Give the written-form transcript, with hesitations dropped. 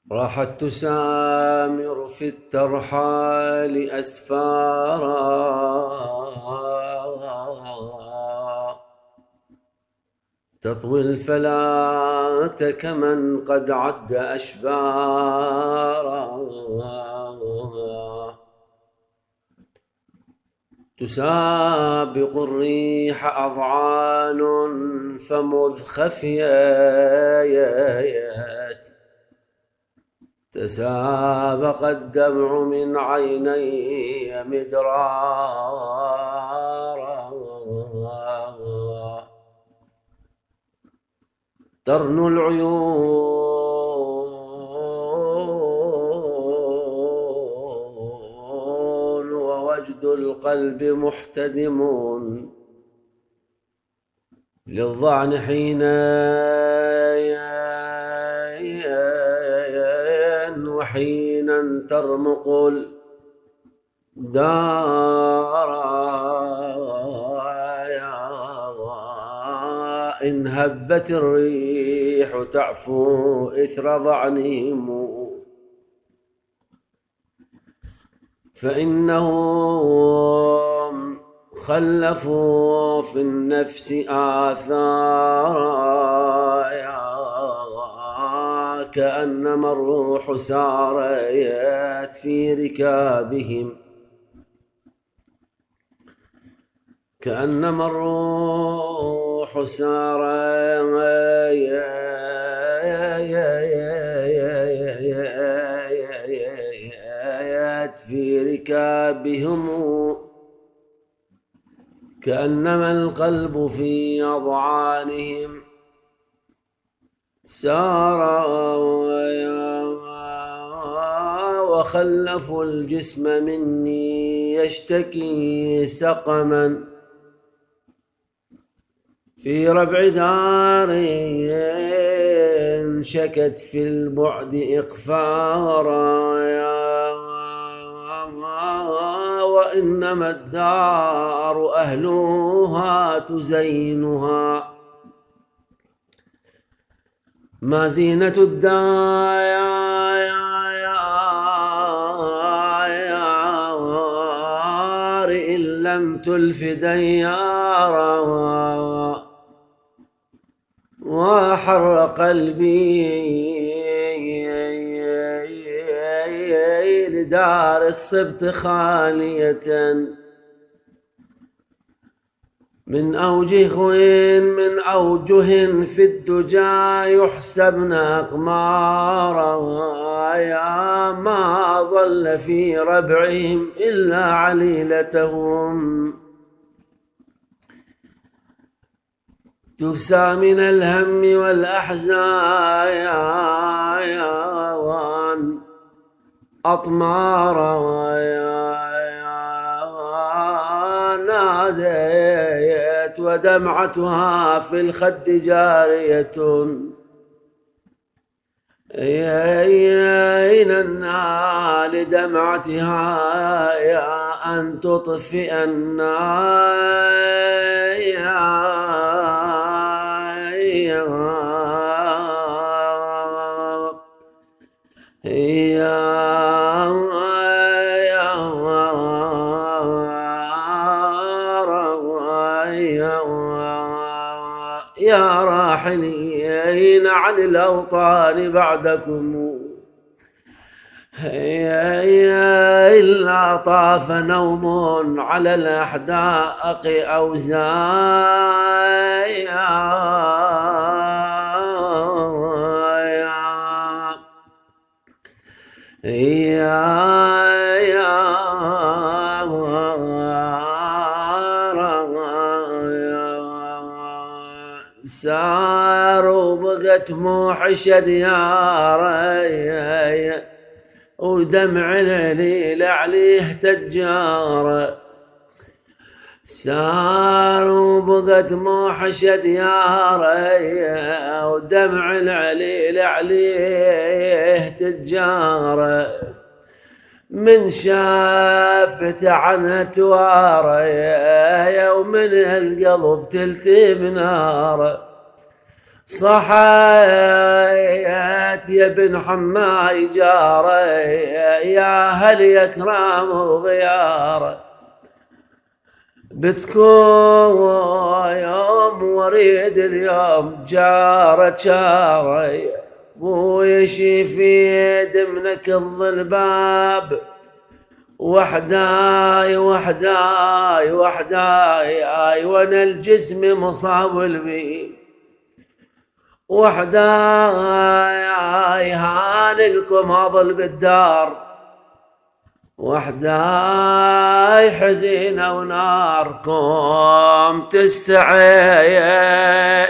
راحت تسامر في الترحال أسفارا، تطوي الفلاة كمن قد عد أشبارا، تسابق الريح أضعان فمذ خفيت تسابق الدمع من عيني مدرارا، ترنو العيون ووجد القلب محتدم للظعن حين وحينا ترمق الدار، إن هبت الريح تعفو إثر ظعنهم فإنهم خلفوا في النفس آثارا، كأنما الروح سارت في ركابهم، كأنما الروح سارت في ركابهم، كأنما القلب في أضعانهم سارا، وخلفوا الجسم مني يشتكي سقما في ربع دار شكت في البعد إقفارا، وإنما الدار أهلها تزينها، ما زينة الدار إن لم تلف ديارا، وحر قلبي لدار الصبت خالية من أوجه في الدجى يحسبن أقمارا، يا ما ظل في ربعهم إلا عليلتهم تكسى من الهم والأحزان أطمارا، ناديت ودمعتها في الخد جارية أين النار لدمعتها يا أن تطفئ يا راحلين عن الأوطان بعدكم إلا طاف نوم على الأحداق ساروا بقت موحشة دياري ودمع العليل عليه تجار، ساروا بقت موحشة دياري ودمع العليل عليه تجار، من شافت عنها تواري ومن القلب تلتم نار، صحيت يا بن حماي جاري يا هل يكرم وغياره، بتكون يوم وريد اليوم جارة شاري، ويشي في يد منك الظلباب، وحداي وحداي وحداي وانا الجسم مصاول بي، وحداي هان لكم اظل بالدار، وحداي حزينة وناركم تستعين.